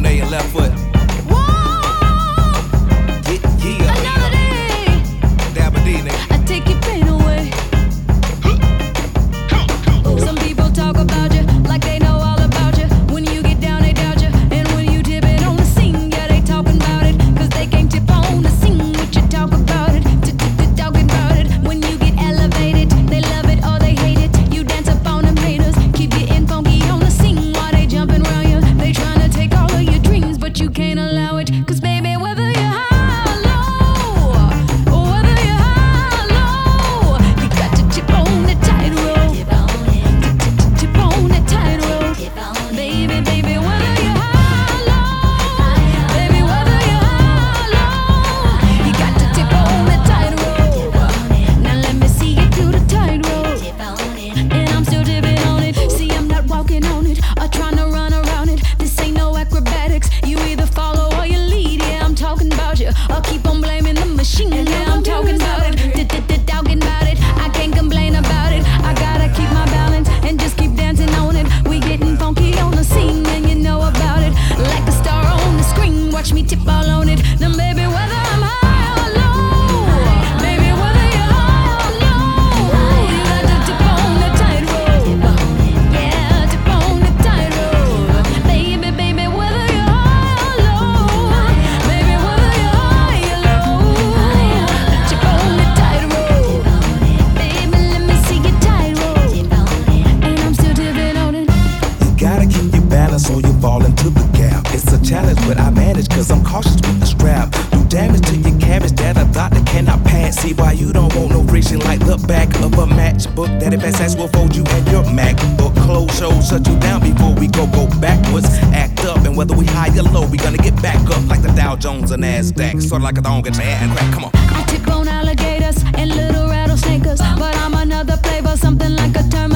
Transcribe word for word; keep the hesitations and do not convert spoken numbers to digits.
Monet and left foot. Whoa, Yeah, yeah, another day. Dabba D, nigga. I take your pain away. Some people talk about you like they know all about you. When you get down, they doubt you. And when you dip it on the scene, yeah, they talking about it. Cause they can't tip on the scene what you talk about it. Talking about it. When you get elevated, they love it or they hate it. You dance up on them haters. Keep getting funky on the scene while they jumping around you. They trying to take all of your dreams, but you can't allow it. Cause baby, whether you're high or low, or whether you're high or low, you got to chip on the tightrope. Chip on the tightrope. Baby, baby, whether you're high or low, baby, whether you're high or low, you got to tip on the tightrope. Now let me see you do the tightrope. And I'm still dipping on it. See, I'm not walking on it or trying to run around it. This ain't no acrobatics. You either follow or you lead. Yeah, I'm talking about you. Or keep on blaming the machine. Yeah, I'm talking about it. Talking about it. I can't complain about it. I gotta keep my balance and just keep dancing on it. We getting funky on the scene and you know about it. Like a star on the screen. Watch me tip all on it. Now, baby, whether I'm high or low, baby, whether you're high or low, you got to tip on the tightrope. Yeah, tip on the tightrope. Baby, baby, whether you're high or low, baby, whether you're high or low, tip on the tightrope. Baby, let me see your tightrope. And I'm still dipping on it. You gotta keep your balance or you fall into the gap. It's a challenge, but I manage cause I'm cautious with the strap. Do damage to your cabbage that a doctor cannot pass. See why you don't want no friction like the back of a matchbook. That if S will fold you and your MacBook. Close shows shut you down before we go go backwards. Act up and whether we high or low, we gonna get back up like the Dow Jones and NASDAQ. Sort of like a thong get your hand crack. Come on. I tip on alligators and little rattlesnakers, but I'm another flavor, something like a term